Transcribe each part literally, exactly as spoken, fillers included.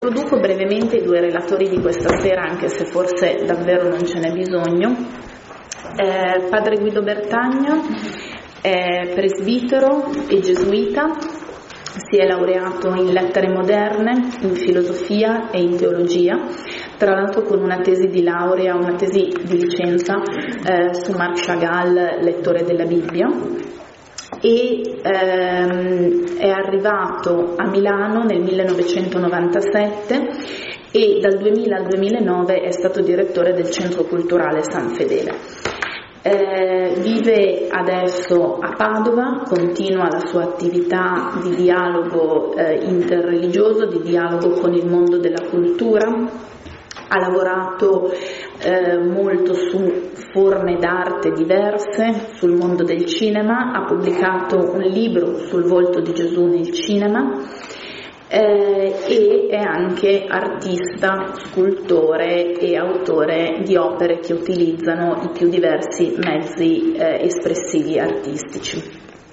Introduco brevemente i due relatori di questa sera, anche se forse davvero non ce n'è bisogno. Eh, padre Guido Bertagno è presbitero e gesuita, si è laureato in lettere moderne, in filosofia e in teologia, tra l'altro con una tesi di laurea, una tesi di licenza eh, su Marc Chagall, lettore della Bibbia. E ehm, è arrivato a Milano nel millenovecentonovantasette e dal duemila al duemilanove è stato direttore del Centro Culturale San Fedele. Eh, vive adesso a Padova, continua la sua attività di dialogo eh, interreligioso, di dialogo con il mondo della cultura. Ha lavorato eh, molto su forme d'arte diverse, sul mondo del cinema, ha pubblicato un libro sul volto di Gesù nel cinema eh, e è anche artista, scultore e autore di opere che utilizzano i più diversi mezzi eh, espressivi artistici.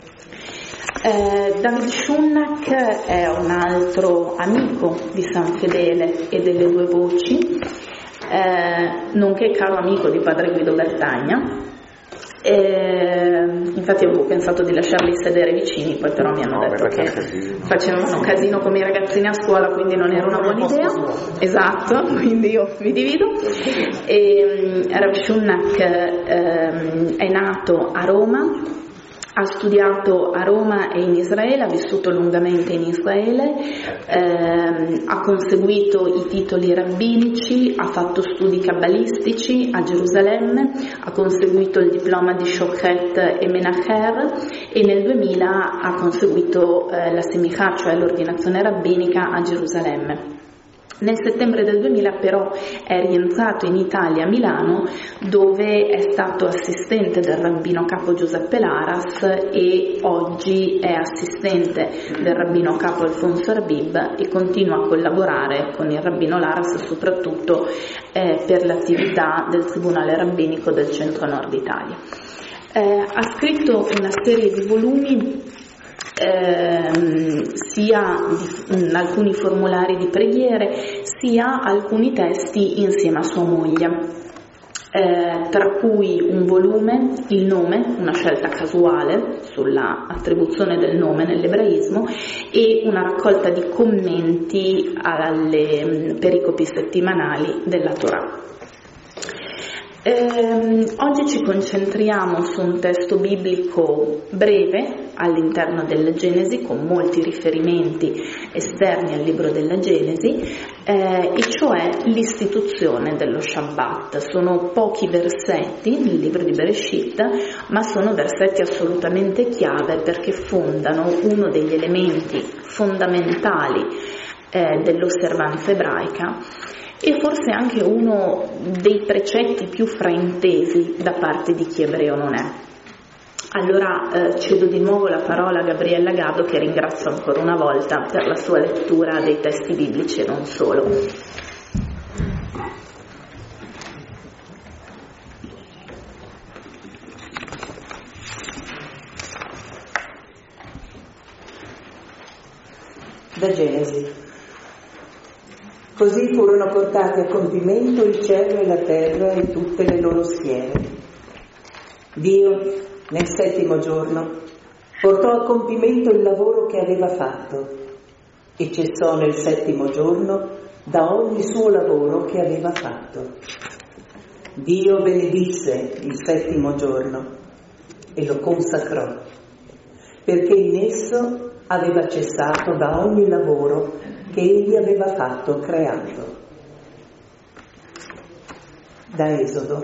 Eh, David Schunnack è un altro amico di San Fedele e delle due voci, eh, nonché caro amico di padre Guido Bertagna. Eh, infatti avevo pensato di lasciarli sedere vicini, poi però mi hanno no, detto che facevano casino come i ragazzini a scuola, quindi non era una buona idea. Esatto, quindi io mi divido. E, Rav Schunnack eh, è nato a Roma. Ha studiato a Roma e in Israele, ha vissuto lungamente in Israele, ehm, ha conseguito i titoli rabbinici, ha fatto studi cabalistici a Gerusalemme, ha conseguito il diploma di Shochet e Menacher e nel duemila ha conseguito eh, la Semichah, cioè l'ordinazione rabbinica a Gerusalemme. Nel settembre del duemila però è rientrato in Italia, a Milano, dove è stato assistente del rabbino capo Giuseppe Laras e oggi è assistente del rabbino capo Alfonso Arbib e continua a collaborare con il rabbino Laras soprattutto eh, per l'attività del Tribunale Rabbinico del Centro-Nord Italia. Eh, ha scritto una serie di volumi Eh, sia di, alcuni formulari di preghiere sia alcuni testi insieme a sua moglie, eh, tra cui un volume, il nome, una scelta casuale sulla attribuzione del nome nell'ebraismo, e una raccolta di commenti alle pericopi settimanali della Torah. Eh, oggi ci concentriamo su un testo biblico breve all'interno della Genesi, con molti riferimenti esterni al libro della Genesi, eh, e cioè l'istituzione dello Shabbat. Sono pochi versetti nel libro di Bereshit, ma sono versetti assolutamente chiave perché fondano uno degli elementi fondamentali eh, dell'osservanza ebraica e forse anche uno dei precetti più fraintesi da parte di chi ebreo non è. Allora eh, cedo di nuovo la parola a Gabriella Gado, che ringrazio ancora una volta per la sua lettura dei testi biblici e non solo. Da Genesi. Così furono portati a compimento il cielo e la terra e tutte le loro schiere. Dio, nel settimo giorno, portò a compimento il lavoro che aveva fatto e cessò nel settimo giorno da ogni suo lavoro che aveva fatto. Dio benedisse il settimo giorno e lo consacrò, perché in esso aveva cessato da ogni lavoro che egli aveva fatto creando. Da Esodo.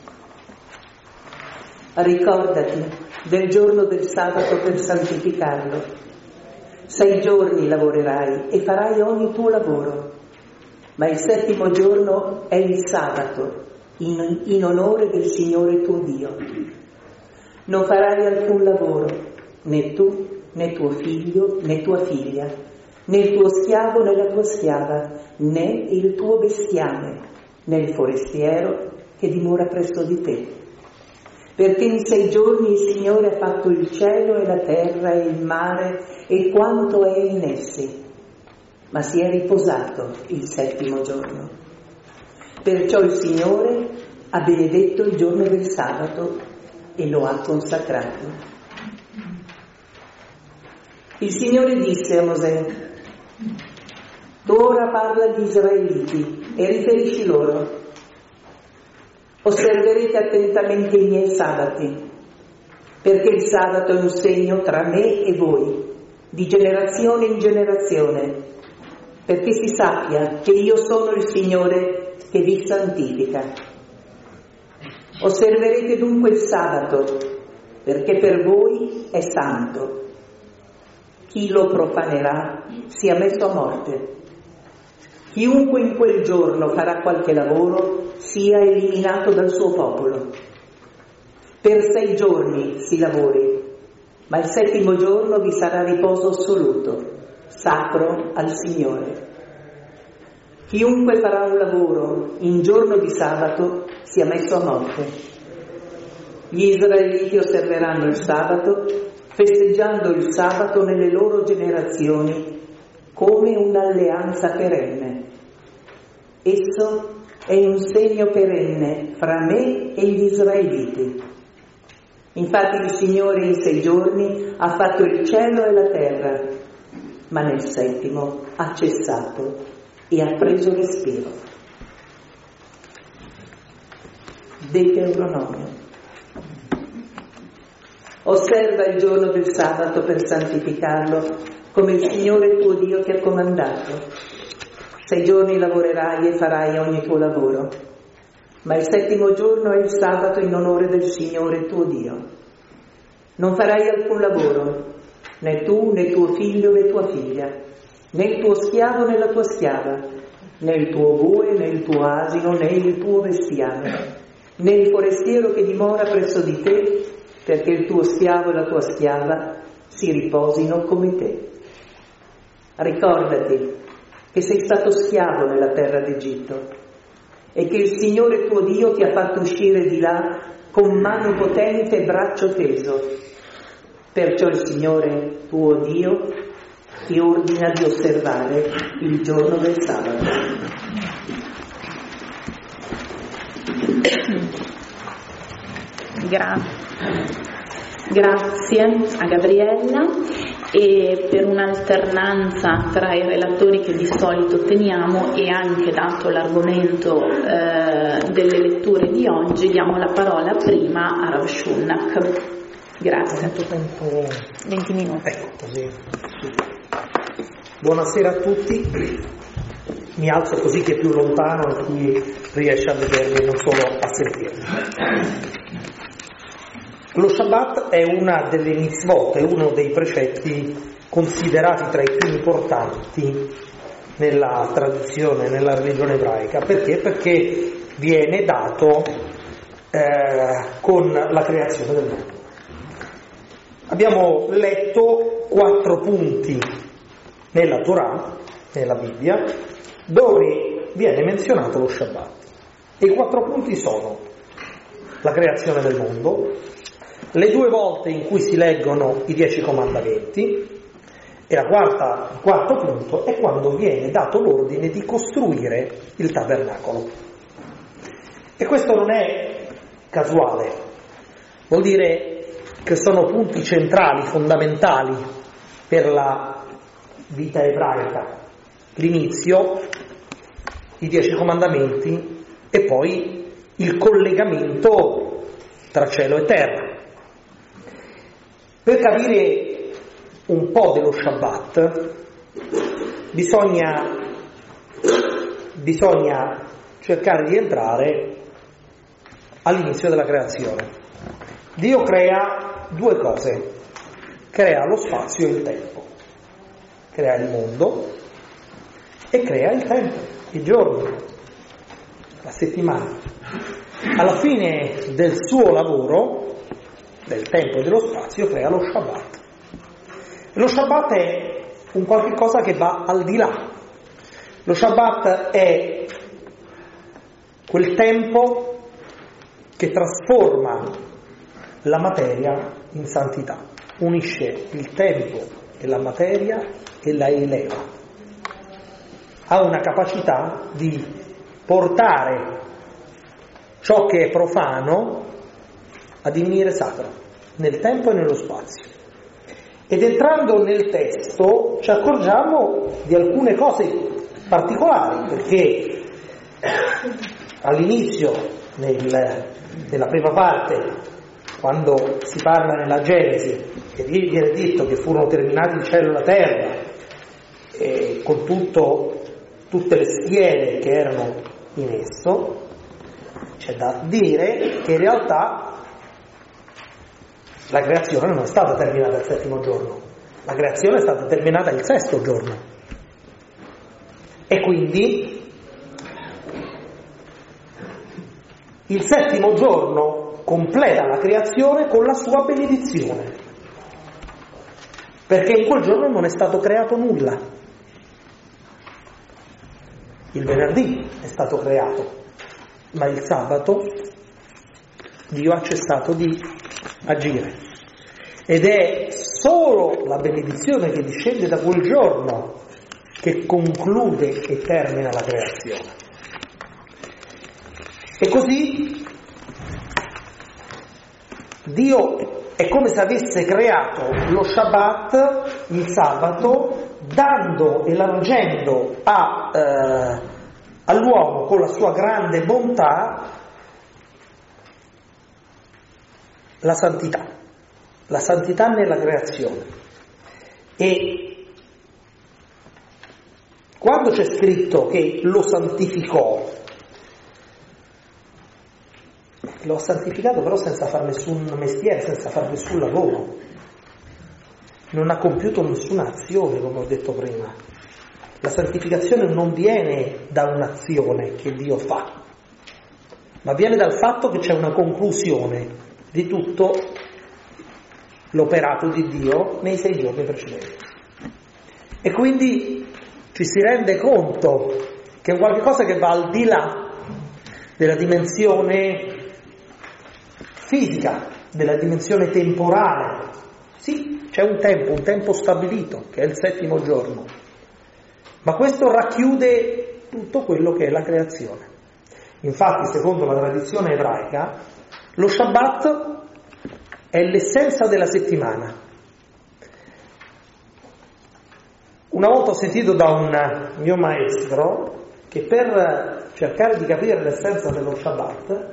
Ricordati del giorno del sabato per santificarlo. Sei giorni lavorerai e farai ogni tuo lavoro, ma il settimo giorno è il sabato in, in onore del Signore tuo Dio. Non farai alcun lavoro, né tu, né tuo figlio, né tua figlia, né il tuo schiavo né la tua schiava, né il tuo bestiame, né il forestiero che dimora presso di te. Perché in sei giorni il Signore ha fatto il cielo e la terra e il mare e quanto è in essi. ma si è riposato il settimo giorno. Perciò il Signore ha benedetto il giorno del sabato e lo ha consacrato. Il Signore disse a Mosè: tu ora parla agli israeliti e riferisci loro: osserverete attentamente i miei sabati, perché il sabato è un segno tra me e voi, di generazione in generazione, perché si sappia che io sono il Signore che vi santifica. Osserverete dunque il sabato, perché per voi è santo. Chi lo profanerà sia messo a morte. Chiunque in quel giorno farà qualche lavoro sia eliminato dal suo popolo. Per sei giorni si lavori, ma il settimo giorno vi sarà riposo assoluto, sacro al Signore. Chiunque farà un lavoro in giorno di sabato sia messo a morte. Gli israeliti osserveranno il sabato, festeggiando il sabato nelle loro generazioni come un'alleanza perenne. Esso è un segno perenne fra me e gli israeliti. Infatti il Signore in sei giorni ha fatto il cielo e la terra, ma nel settimo ha cessato e ha preso respiro. Deuteronomio. Osserva il giorno del sabato per santificarlo, come il Signore tuo Dio ti ha comandato. Sei giorni lavorerai e farai ogni tuo lavoro, ma il settimo giorno è il sabato in onore del Signore tuo Dio. Non farai alcun lavoro, né tu, né tuo figlio, né tua figlia, né il tuo schiavo, né la tua schiava, né il tuo bue, né il tuo asino, né il tuo bestiame, né il forestiero che dimora presso di te, perché il tuo schiavo e la tua schiava si riposino come te. Ricordati che sei stato schiavo nella terra d'Egitto e che il Signore tuo Dio ti ha fatto uscire di là con mano potente e braccio teso. Perciò il Signore tuo Dio ti ordina di osservare il giorno del sabato. Grazie. Grazie a Gabriella, e per un'alternanza tra i relatori che di solito teniamo e anche dato l'argomento eh, delle letture di oggi, diamo la parola prima a Rav Shulnak. Grazie. Quanto tempo? venti minuti. Ecco, così. Buonasera a tutti. Mi alzo così che è più lontano e qui riesce a vedermi, non solo a sentirmi. Lo Shabbat è una delle mitzvot, è uno dei precetti considerati tra i più importanti nella tradizione, nella religione ebraica. Perché? Perché viene dato eh, con la creazione del mondo. Abbiamo letto quattro punti nella Torah, nella Bibbia, dove viene menzionato lo Shabbat. E i quattro punti sono la creazione del mondo, le due volte in cui si leggono i dieci comandamenti, e la quarta, il quarto punto è quando viene dato l'ordine di costruire il tabernacolo. E questo non è casuale, vuol dire che sono punti centrali, fondamentali per la vita ebraica. L'inizio, i dieci comandamenti e poi il collegamento tra cielo e terra. Per capire un po' dello Shabbat bisogna, bisogna cercare di entrare all'inizio della creazione. Dio crea due cose, crea lo spazio e il tempo, crea il mondo e crea il tempo, i giorni, la settimana. Alla fine del suo lavoro, del tempo e dello spazio, crea lo Shabbat. Lo Shabbat è un qualche cosa che va al di là. Lo Shabbat è quel tempo che trasforma la materia in santità, unisce il tempo e la materia e la eleva. ha una capacità di portare ciò che è profano a divenire sacro, nel tempo e nello spazio. Ed entrando nel testo ci accorgiamo di alcune cose particolari, perché all'inizio, nel, nella prima parte, quando si parla nella Genesi, che viene detto che furono terminati il cielo e la terra, e con tutto, tutte le schiere che erano in esso, c'è da dire che in realtà la creazione non è stata terminata il settimo giorno, la creazione è stata terminata il sesto giorno. E quindi il settimo giorno completa la creazione con la sua benedizione, perché in quel giorno non è stato creato nulla. Il venerdì è stato creato, ma il sabato Dio ha cessato di agire. Ed è solo la benedizione che discende da quel giorno che conclude e termina la creazione. E così Dio è come se avesse creato lo Shabbat, il sabato, dando e largendo a, eh, all'uomo con la sua grande bontà la santità, la santità nella creazione. E quando c'è scritto che lo santificò, lo ha santificato però senza fare nessun mestiere, senza fare nessun lavoro, non ha compiuto nessuna azione, come ho detto prima. La santificazione non viene da un'azione che Dio fa, ma viene dal fatto che c'è una conclusione di tutto l'operato di Dio nei sei giorni precedenti. E quindi ci si rende conto che è qualcosa che va al di là della dimensione fisica, della dimensione temporale. Sì, c'è un tempo, un tempo stabilito, che è il settimo giorno, ma questo racchiude tutto quello che è la creazione. Infatti, secondo la tradizione ebraica, lo Shabbat è l'essenza della settimana. Una volta ho sentito da un mio maestro che per cercare di capire l'essenza dello Shabbat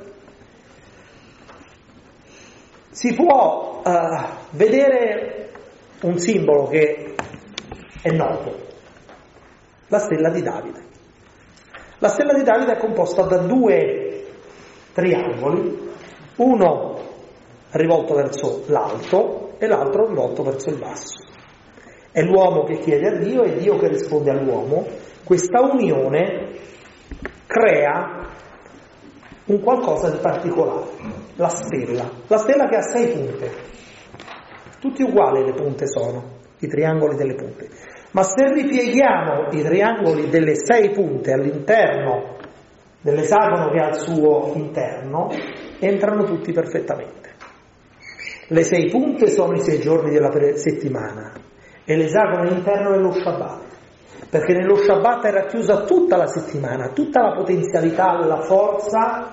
si può uh, vedere un simbolo che è noto, la stella di Davide. La stella di Davide è composta da due triangoli, uno rivolto verso l'alto e l'altro rivolto verso il basso. È l'uomo che chiede a Dio e Dio che risponde all'uomo. Questa unione crea un qualcosa di particolare, la stella. La stella che ha sei punte, tutti uguali le punte sono, i triangoli delle punte. Ma se ripieghiamo i triangoli delle sei punte all'interno dell'esagono che ha al suo interno, entrano tutti perfettamente. Le sei punte sono i sei giorni della settimana e l'esagono interno è lo Shabbat, perché nello Shabbat è racchiusa tutta la settimana, tutta la potenzialità, la forza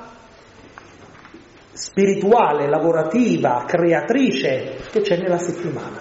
spirituale, lavorativa, creatrice che c'è nella settimana.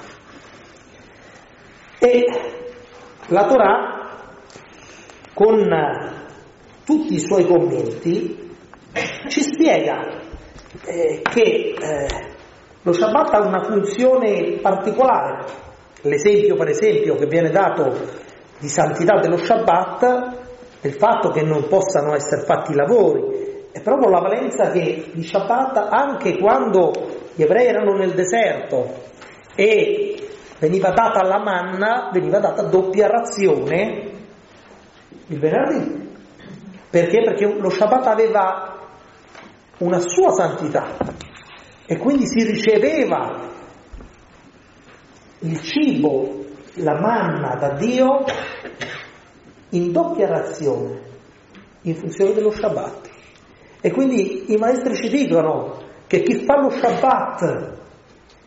E la Torah, con tutti i suoi commenti, ci spiega eh, che eh, lo Shabbat ha una funzione particolare. L'esempio, per esempio, che viene dato di santità dello Shabbat è il fatto che non possano essere fatti i lavori. È proprio la valenza che di Shabbat, anche quando gli ebrei erano nel deserto e veniva data la manna, veniva data doppia razione il venerdì. Perché? Perché lo Shabbat aveva una sua santità e quindi si riceveva il cibo, la manna da Dio in doppia razione in funzione dello Shabbat. E quindi i maestri ci dicono che chi fa lo Shabbat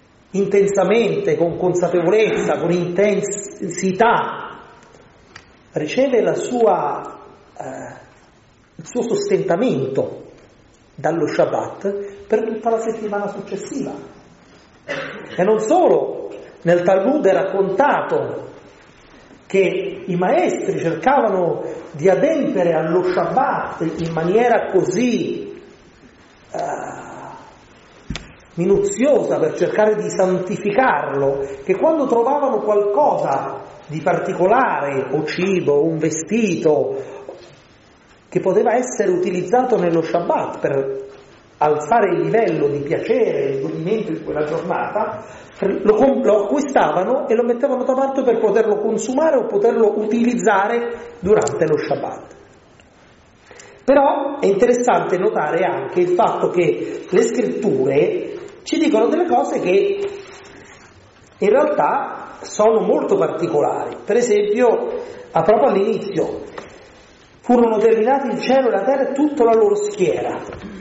intensamente, con consapevolezza, con intensità, riceve la sua, eh, il suo sostentamento dallo Shabbat per tutta la settimana successiva. E non solo, nel Talmud è raccontato che i maestri cercavano di adempiere allo Shabbat in maniera così uh, minuziosa per cercare di santificarlo, che quando trovavano qualcosa di particolare, o cibo, un vestito, che poteva essere utilizzato nello Shabbat per alzare il livello di piacere e di godimento in quella giornata, lo, lo acquistavano e lo mettevano da parte per poterlo consumare o poterlo utilizzare durante lo Shabbat. Però è interessante notare anche il fatto che le scritture ci dicono delle cose che in realtà sono molto particolari. Per esempio, a proprio all'inizio, furono terminati il cielo e la terra e tutta la loro schiera.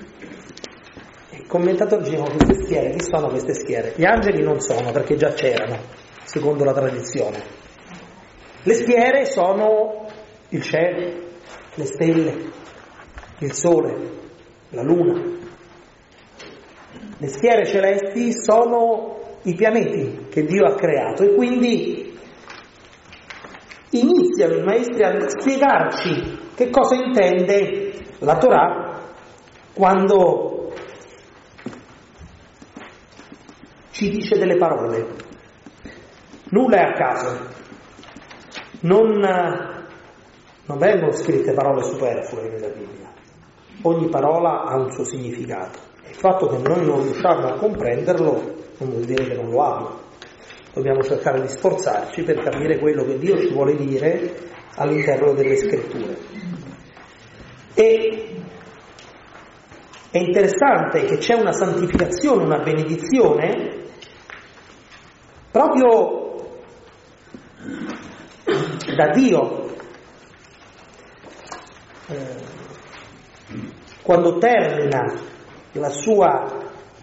I commentatori dicono: queste schiere, chi sono queste schiere? Gli angeli non sono, perché già c'erano, secondo la tradizione. Le schiere sono il cielo, le stelle, il sole, la luna. Le schiere celesti sono i pianeti che Dio ha creato, e quindi iniziano i maestri a spiegarci che cosa intende la Torah quando ci dice delle parole. Nulla è a caso, non, non vengono scritte parole superflue nella Bibbia, ogni parola ha un suo significato. Il fatto che noi non riusciamo a comprenderlo non vuol dire che non lo hanno. Dobbiamo cercare di sforzarci per capire quello che Dio ci vuole dire all'interno delle scritture. E è interessante che c'è una santificazione, una benedizione proprio da Dio eh, quando termina la sua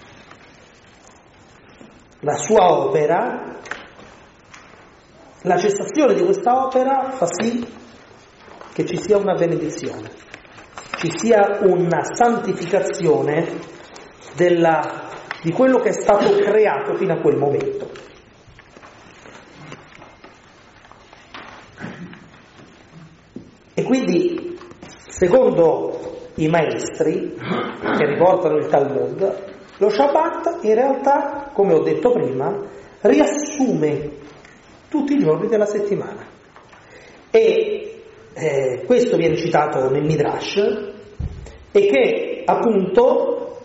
la sua opera. La cessazione di questa opera fa sì che ci sia una benedizione, ci sia una santificazione della, di quello che è stato creato fino a quel momento. E quindi, secondo i maestri che riportano il Talmud, lo Shabbat in realtà, come ho detto prima, riassume tutti i giorni della settimana. E eh, questo viene citato nel Midrash, e che appunto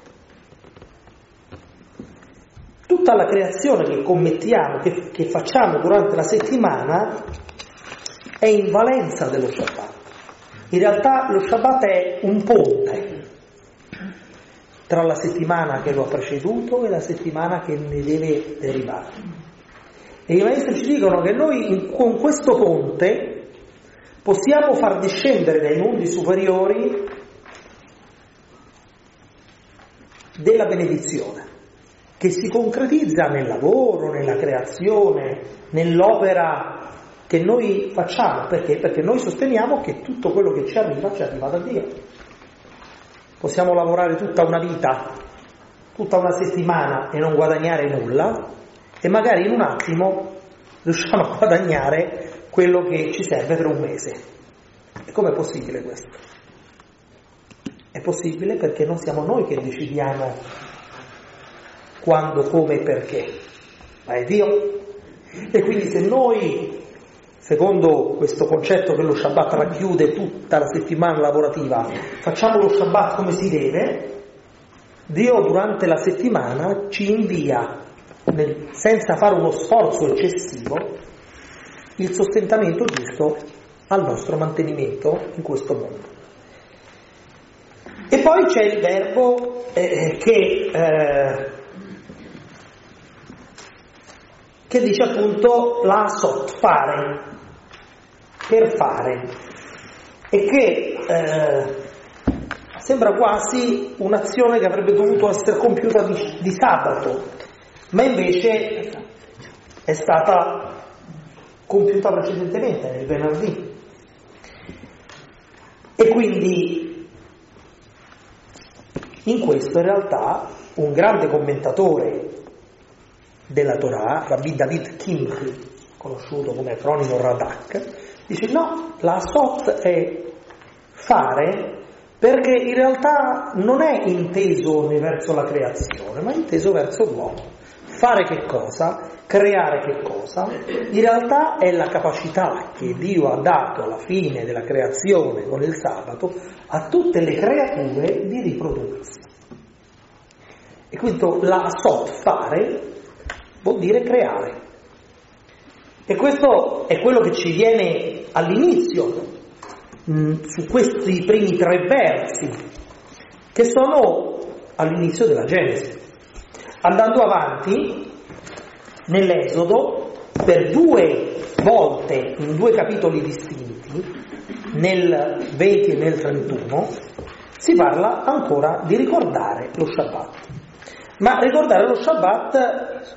tutta la creazione che commettiamo, che, che facciamo durante la settimana, è in valenza dello Shabbat. In realtà lo Shabbat è un ponte tra la settimana che lo ha preceduto e la settimana che ne deve derivare. E i maestri ci dicono che noi con questo ponte possiamo far discendere dai mondi superiori della benedizione, che si concretizza nel lavoro, nella creazione, nell'opera che noi facciamo. Perché? Perché noi sosteniamo che tutto quello che ci arriva ci arriva da Dio. Possiamo lavorare tutta una vita, tutta una settimana e non guadagnare nulla, e magari in un attimo riusciamo a guadagnare quello che ci serve per un mese. E com'è possibile questo? È possibile perché non siamo noi che decidiamo quando, come e perché, ma è Dio. E quindi se noi, secondo questo concetto che lo Shabbat racchiude tutta la settimana lavorativa, facciamo lo Shabbat come si deve, Dio durante la settimana ci invia, nel, senza fare uno sforzo eccessivo, il sostentamento giusto al nostro mantenimento in questo mondo. E poi c'è il verbo eh, che, eh, che dice appunto lasot, fare, per fare, e che eh, sembra quasi un'azione che avrebbe dovuto essere compiuta di, di sabato, ma invece è stata compiuta precedentemente, nel venerdì. E quindi in questo in realtà un grande commentatore della Torah, Rabbi David Kimchi, conosciuto come acronimo Radak, dice no, la Asot è fare perché in realtà non è inteso verso la creazione, ma è inteso verso l'uomo. Fare che cosa? Creare che cosa? In realtà è la capacità che Dio ha dato alla fine della creazione con il sabato a tutte le creature di riprodursi. E quindi la Asot, fare, vuol dire creare. E questo è quello che ci viene all'inizio, mh, su questi primi tre versi, che sono all'inizio della Genesi. Andando avanti, nell'Esodo, per due volte, in due capitoli distinti, nel venti e nel trentuno, si parla ancora di ricordare lo Shabbat. Ma ricordare lo Shabbat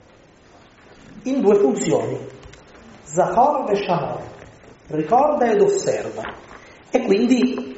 in due funzioni, Zachor e Shamor, ricorda ed osserva. E quindi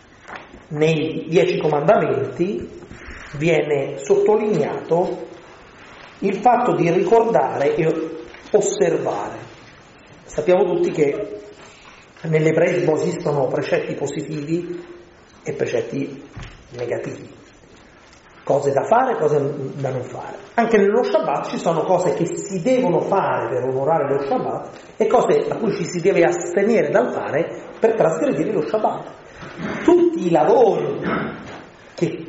nei Dieci Comandamenti viene sottolineato il fatto di ricordare e osservare. Sappiamo tutti che nell'ebraismo esistono precetti positivi e precetti negativi, cose da fare e cose da non fare. Anche nello Shabbat ci sono cose che si devono fare per onorare lo Shabbat e cose a cui ci si deve astenere dal fare per trasgredire lo Shabbat. Tutti i lavori che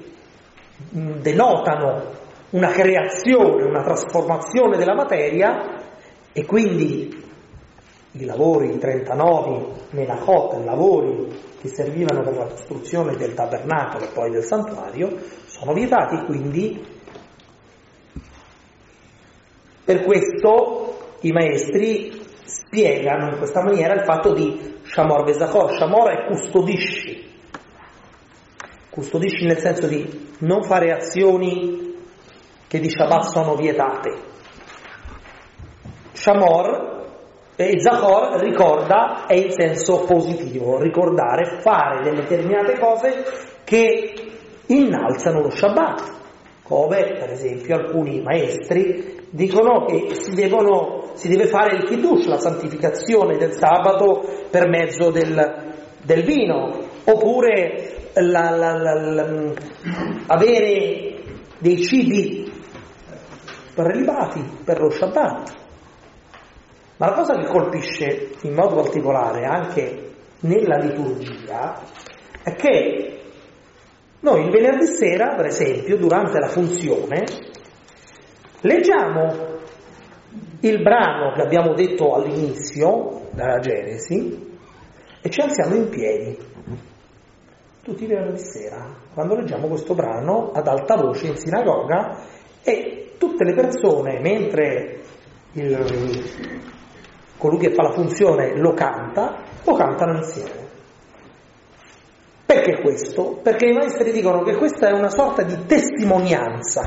denotano una creazione, una trasformazione della materia, e quindi i lavori, i trentanove Melachot, i lavori che servivano per la costruzione del tabernacolo e poi del santuario, sono vietati. Quindi per questo i maestri spiegano in questa maniera il fatto di Shamor Vezachor. Shamor è custodisci, custodisci nel senso di non fare azioni che di Shabbat sono vietate. Shamor e Zachor, ricorda, è in senso positivo, ricordare, fare delle determinate cose che innalzano lo Shabbat, come per esempio alcuni maestri dicono che si, devono, si deve fare il Kiddush, la santificazione del sabato per mezzo del, del vino, oppure la, la, la, la, avere dei cibi prelibati per lo Shabbat. Ma la cosa che colpisce in modo particolare anche nella liturgia è che noi il venerdì sera, per esempio, durante la funzione, leggiamo il brano che abbiamo detto all'inizio della Genesi e ci alziamo in piedi tutti i venerdì sera quando leggiamo questo brano ad alta voce in sinagoga, e tutte le persone, mentre il, colui che fa la funzione lo canta, lo cantano insieme. Perché questo? Perché i maestri dicono che questa è una sorta di testimonianza.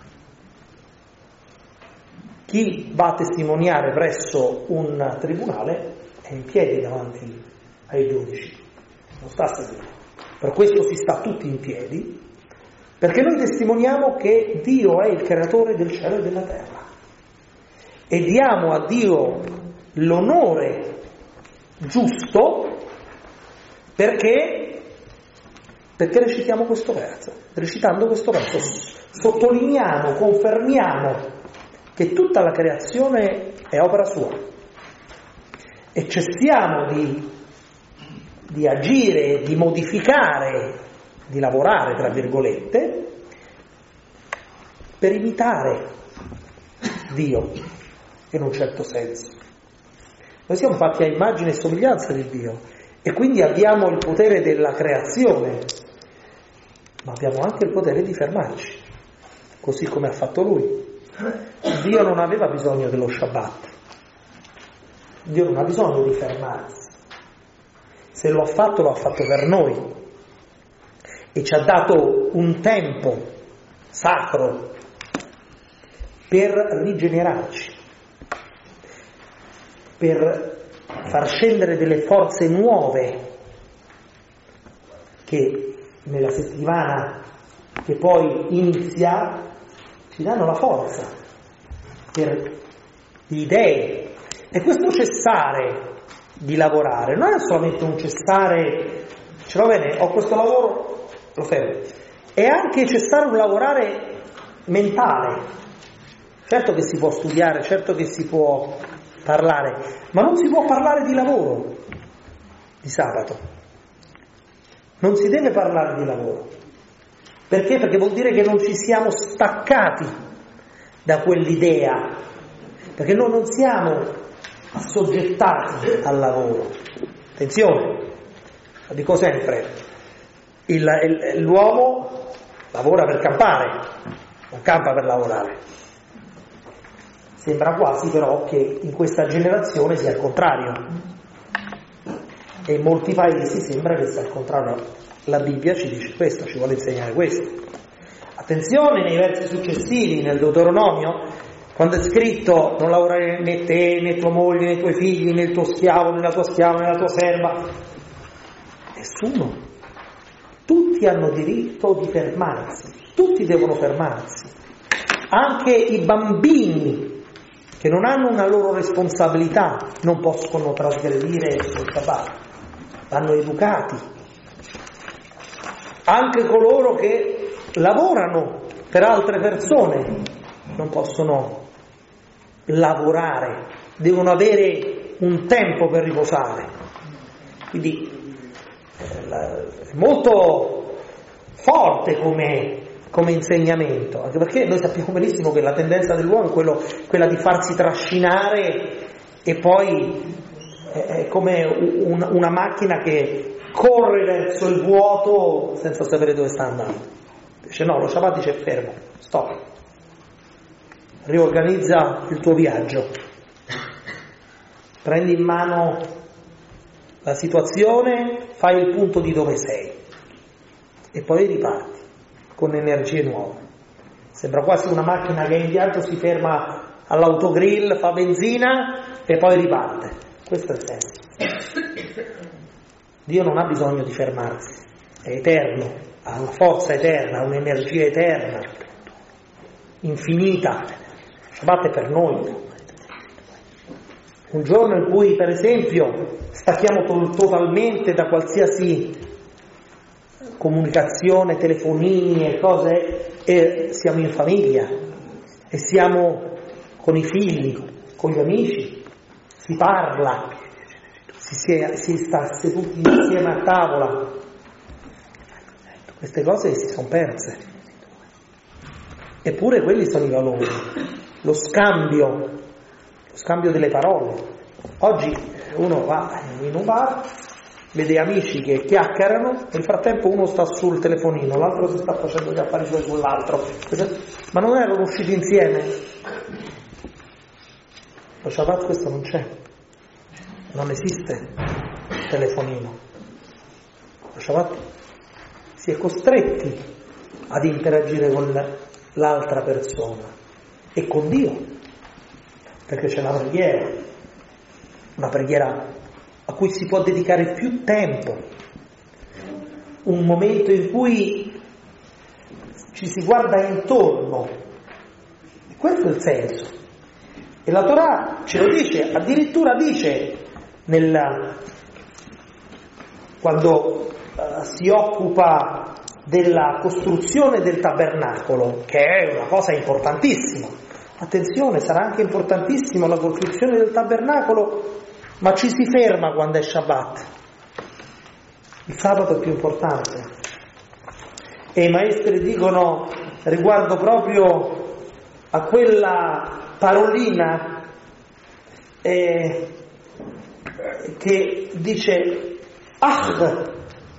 Chi va a testimoniare presso un tribunale è in piedi davanti ai giudici, non sta seduto. Per questo si sta tutti in piedi, perché noi testimoniamo che Dio è il creatore del cielo e della terra e diamo a Dio l'onore giusto perché, perché recitiamo questo verso. Recitando questo verso sottolineiamo, confermiamo che tutta la creazione è opera sua e cessiamo di, di agire, di modificare, di lavorare, tra virgolette, per imitare Dio in un certo senso. Noi siamo fatti a immagine e somiglianza di Dio e quindi abbiamo il potere della creazione, ma abbiamo anche il potere di fermarci, così come ha fatto Lui. Dio non aveva bisogno dello Shabbat, Dio non ha bisogno di fermarsi. Se lo ha fatto, lo ha fatto per noi e ci ha dato un tempo sacro per rigenerarci, per far scendere delle forze nuove che nella settimana che poi inizia ci danno la forza per le idee. E questo cessare di lavorare non è solamente un cessare, ce va bene, ho questo lavoro, lo fermo, è anche cessare un lavorare mentale. Certo che si può studiare, certo che si può parlare, ma non si può parlare di lavoro di sabato. Non si deve parlare di lavoro. Perché? Perché vuol dire che non ci siamo staccati da quell'idea, perché noi non siamo assoggettati al lavoro. Attenzione, lo dico sempre, il, il, l'uomo lavora per campare, non campa per lavorare. Sembra quasi però che in questa generazione sia il contrario, e in molti paesi sembra che sia il contrario. La Bibbia ci dice questo, ci vuole insegnare questo. Attenzione, nei versi successivi, nel Deuteronomio, quando è scritto non lavorare né te, né tua moglie, né i tuoi figli, né il tuo schiavo, né la tua schiava, né la tua serva, nessuno. Tutti hanno diritto di fermarsi, tutti devono fermarsi, anche i bambini che non hanno una loro responsabilità non possono trasgredire il Shabbat, vanno educati. Anche coloro che lavorano per altre persone non possono lavorare, devono avere un tempo per riposare. Quindi è molto forte come come insegnamento, anche perché noi sappiamo benissimo che la tendenza dell'uomo è quello, quella di farsi trascinare, e poi è come un, una macchina che corre verso il vuoto senza sapere dove sta andando. Dice no, lo Shabbat dice fermo, stop, riorganizza il tuo viaggio, prendi in mano la situazione, fai il punto di dove sei e poi riparti con energie nuove. Sembra quasi una macchina che in viaggio si ferma all'autogrill, fa benzina e poi riparte. Questo è il senso. Dio non ha bisogno di fermarsi, è eterno, ha una forza eterna, ha un'energia eterna, infinita. Shabbat è per noi. Un giorno in cui, per esempio, stacchiamo to- totalmente da qualsiasi comunicazione, telefonini e cose, e siamo in famiglia e siamo con i figli, con gli amici, si parla, si, si, si sta seduti insieme a tavola. Queste cose si sono perse, eppure quelli sono i valori, lo scambio, lo scambio delle parole. Oggi uno va in un bar, vede amici che chiacchierano, nel frattempo uno sta sul telefonino, l'altro si sta facendo gli affari suoi con l'altro, ma non erano usciti insieme. Lo Shabbat questo non c'è, non esiste il telefonino. Lo Shabbat si è costretti ad interagire con l'altra persona e con Dio, perché c'è la preghiera, una preghiera a cui si può dedicare più tempo, un momento in cui ci si guarda intorno. E questo è il senso. E la Torah ce lo dice, addirittura dice nella, quando uh, si occupa della costruzione del tabernacolo, che è una cosa importantissima. Attenzione, sarà anche importantissima la costruzione del tabernacolo, ma ci si ferma quando è Shabbat. Il sabato è più importante. E i maestri dicono riguardo proprio a quella parolina eh, che dice Ach,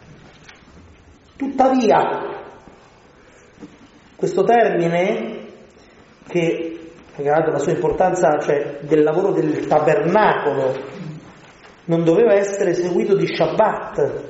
tuttavia. Questo termine, che ha la sua importanza, cioè del lavoro del tabernacolo, non doveva essere seguito di Shabbat.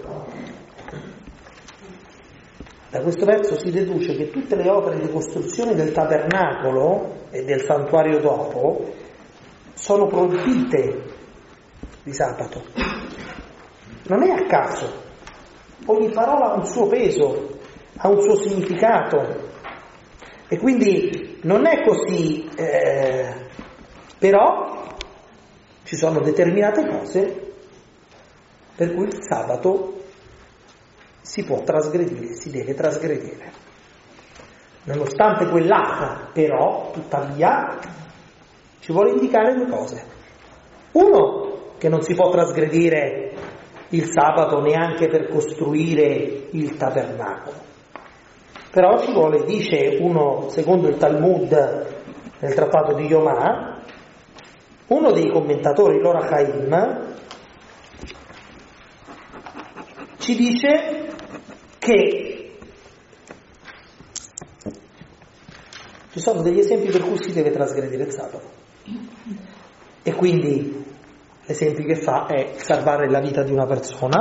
Da questo verso si deduce che tutte le opere di costruzione del tabernacolo e del santuario dopo sono proibite di sabato. Non è a caso. ogni parola ha un suo peso, ha un suo significato. E quindi non è così, eh, però ci sono determinate cose per cui il sabato si può trasgredire, si deve trasgredire. Nonostante quell'atto, però, tuttavia, ci vuole indicare due cose. Uno, che non si può trasgredire il sabato neanche per costruire il tabernacolo. Però ci vuole, dice uno, secondo il Talmud, nel trattato di Yomà, uno dei commentatori, l'Or HaChaim, ci dice che ci sono degli esempi per cui si deve trasgredire il sabato. E quindi l'esempio che fa è salvare la vita di una persona,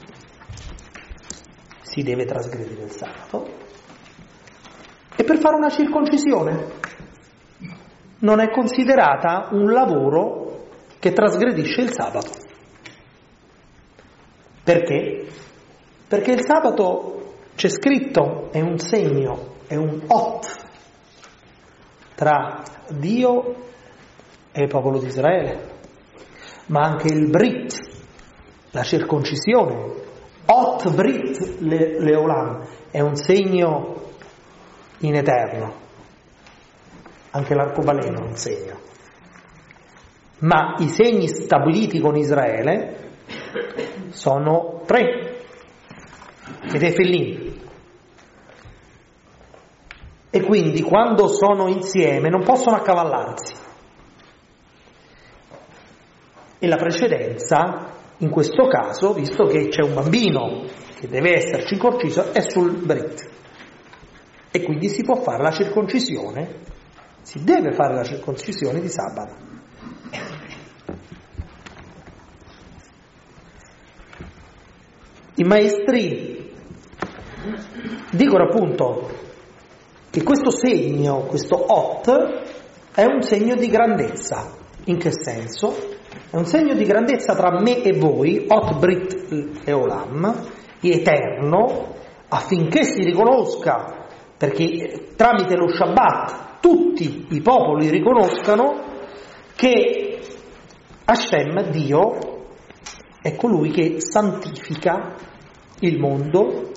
si deve trasgredire il sabato. E per fare una circoncisione non è considerata un lavoro che trasgredisce il sabato. Perché? Perché il sabato, c'è scritto, è un segno, è un ot tra Dio e il popolo di Israele, ma anche il Brit, la circoncisione, ot Brit le, leolam, è un segno in eterno, anche l'arcobaleno è un segno, ma i segni stabiliti con Israele sono tre, ed è Tefillin, e quindi quando sono insieme non possono accavallarsi, e la precedenza in questo caso, visto che c'è un bambino che deve essere circonciso, è sul Brit. E quindi si può fare la circoncisione, si deve fare la circoncisione di sabato. I maestri dicono appunto che questo segno, questo ot, è un segno di grandezza. In che senso? È un segno di grandezza tra me e voi, ot brit leolam, eterno, affinché si riconosca, perché tramite lo Shabbat tutti i popoli riconoscano che Hashem, Dio, è colui che santifica il mondo,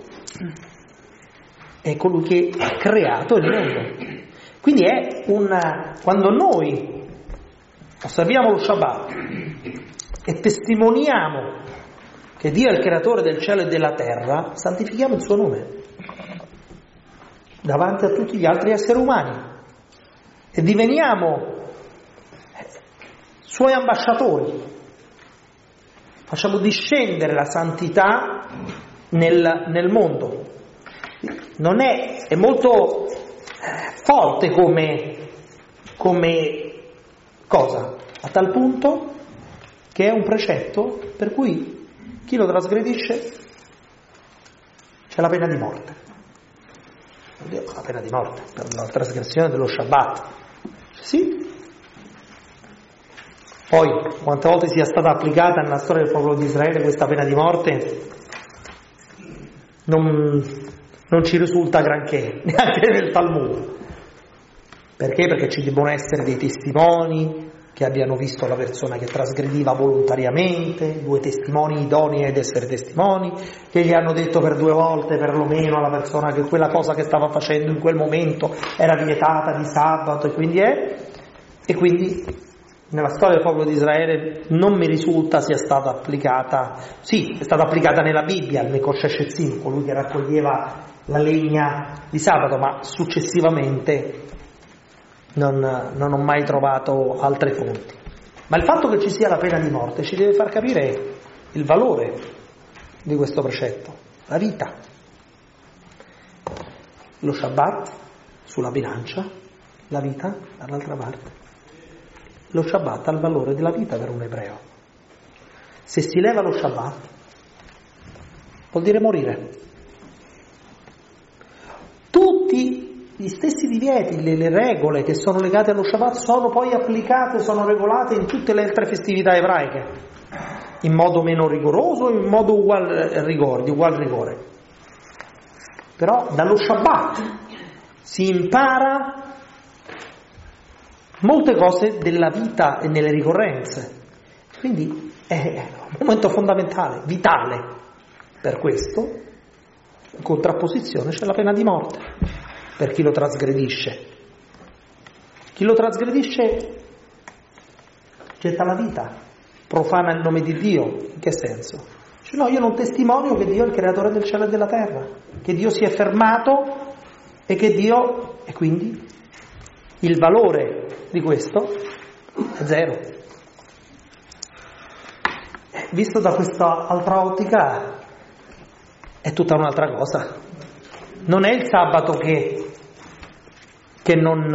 è colui che ha creato il mondo. Quindi è una, quando noi osserviamo lo Shabbat e testimoniamo che Dio è il creatore del cielo e della terra, santifichiamo il suo nome davanti a tutti gli altri esseri umani e diveniamo suoi ambasciatori, facciamo discendere la santità nel, nel mondo. Non è, è molto forte come, come cosa, a tal punto che è un precetto per cui chi lo trasgredisce c'è la pena di morte. Oddio, la pena di morte per la trasgressione dello Shabbat. Sì. Poi, quante volte sia stata applicata nella storia del popolo di Israele questa pena di morte, non, non ci risulta granché, neanche nel Talmud. Perché? Perché ci devono essere dei testimoni che abbiano visto la persona che trasgrediva volontariamente, due testimoni idonei ad essere testimoni, che gli hanno detto per due volte perlomeno alla persona che quella cosa che stava facendo in quel momento era vietata di sabato, e quindi è, e quindi nella storia del popolo di Israele non mi risulta sia stata applicata, sì, è stata applicata nella Bibbia, il Mekoshesh Etzim, colui che raccoglieva la legna di sabato, ma successivamente Non, non ho mai trovato altre fonti. Ma il fatto che ci sia la pena di morte ci deve far capire il valore di questo precetto, la vita. Lo Shabbat sulla bilancia, la vita dall'altra parte. Lo Shabbat ha il valore della vita per un ebreo. Se si leva lo Shabbat vuol dire morire. Tutti gli stessi divieti, le, le regole che sono legate allo Shabbat sono poi applicate, sono regolate in tutte le altre festività ebraiche, in modo meno rigoroso, in modo ugual rigore, di ugual rigore. Però dallo Shabbat si impara molte cose della vita e nelle ricorrenze. Quindi è un momento fondamentale, vitale. Per questo, in contrapposizione, c'è la pena di morte per chi lo trasgredisce. Chi lo trasgredisce getta la vita, profana il nome di Dio. In che senso? Cioè, no, io non testimonio che Dio è il creatore del cielo e della terra, che Dio si è fermato e che Dio, e quindi il valore di questo è zero. Visto da questa altra ottica è tutta un'altra cosa. Non è il sabato che, che non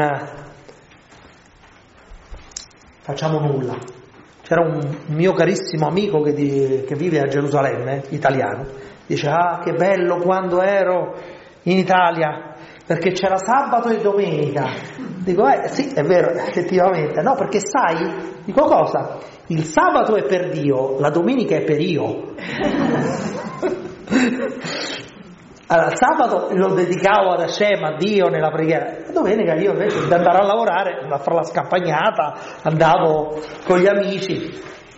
facciamo nulla. C'era un mio carissimo amico che, di, che vive a Gerusalemme, italiano, dice: ah, che bello quando ero in Italia, perché c'era sabato e domenica. Dico, eh sì, è vero, effettivamente. No, perché sai, dico cosa? Il sabato è per Dio, la domenica è per io. Allora, il sabato lo dedicavo ad Hashem, a Dio nella preghiera. La domenica io invece di andare a lavorare, andavo a fare la scampagnata, andavo con gli amici.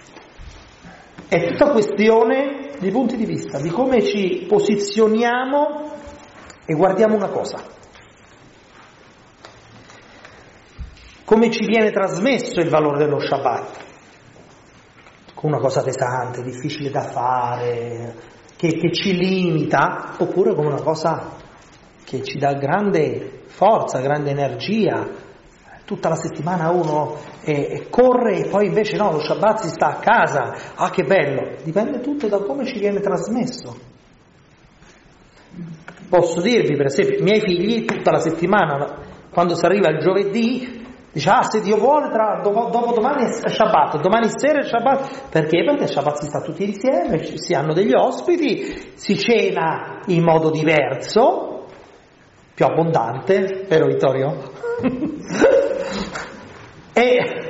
È tutta questione di punti di vista, di come ci posizioniamo e guardiamo una cosa. Come ci viene trasmesso il valore dello Shabbat? Come una cosa pesante, difficile da fare, che, che ci limita, oppure come una cosa che ci dà grande forza, grande energia. Tutta la settimana uno eh, eh, corre e poi invece no, lo Shabbat si sta a casa. Ah, che bello! Dipende tutto da come ci viene trasmesso. Posso dirvi, per esempio, i miei figli tutta la settimana, quando si arriva il giovedì, dice: ah, se Dio vuole, tra, dopo, dopo domani è Shabbat, domani sera è Shabbat. Perché? Perché Shabbat si sta tutti insieme, si hanno degli ospiti, si cena in modo diverso, più abbondante, vero Vittorio? E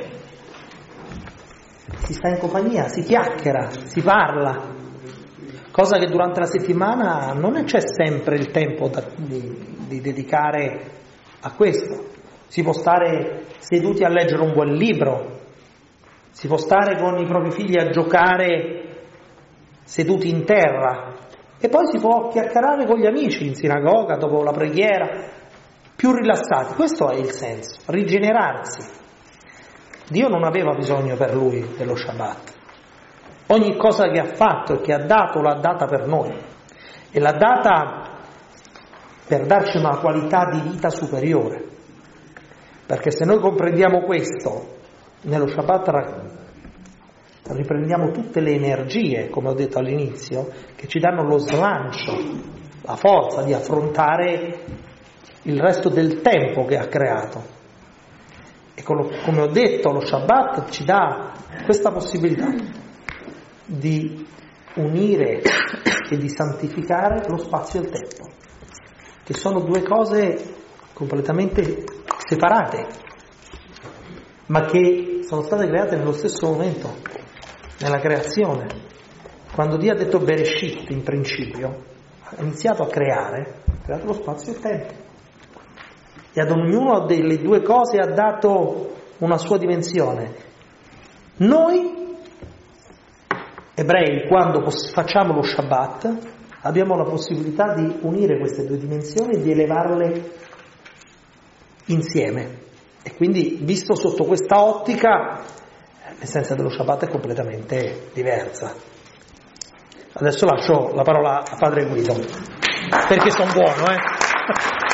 si sta in compagnia, si chiacchiera, si parla, cosa che durante la settimana non c'è sempre il tempo da, di, di dedicare a questo. Si può stare seduti a leggere un buon libro, si può stare con i propri figli a giocare seduti in terra, e poi si può chiacchierare con gli amici in sinagoga dopo la preghiera, più rilassati. Questo è il senso, rigenerarsi. Dio non aveva bisogno per lui dello Shabbat. Ogni cosa che ha fatto e che ha dato l'ha data per noi, e l'ha data per darci una qualità di vita superiore. Perché se noi comprendiamo questo, nello Shabbat riprendiamo tutte le energie, come ho detto all'inizio, che ci danno lo slancio, la forza di affrontare il resto del tempo che ha creato. E come ho detto, lo Shabbat ci dà questa possibilità di unire e di santificare lo spazio e il tempo, che sono due cose completamente separate, ma che sono state create nello stesso momento, nella creazione. Quando Dio ha detto Bereshit, in principio, ha iniziato a creare, ha creato lo spazio e il tempo, e ad ognuno delle due cose ha dato una sua dimensione. Noi ebrei, quando facciamo lo Shabbat, abbiamo la possibilità di unire queste due dimensioni e di elevarle insieme, e quindi visto sotto questa ottica l'essenza dello Shabbat è completamente diversa. Adesso lascio la parola a Padre Guido, perché sono buono, eh?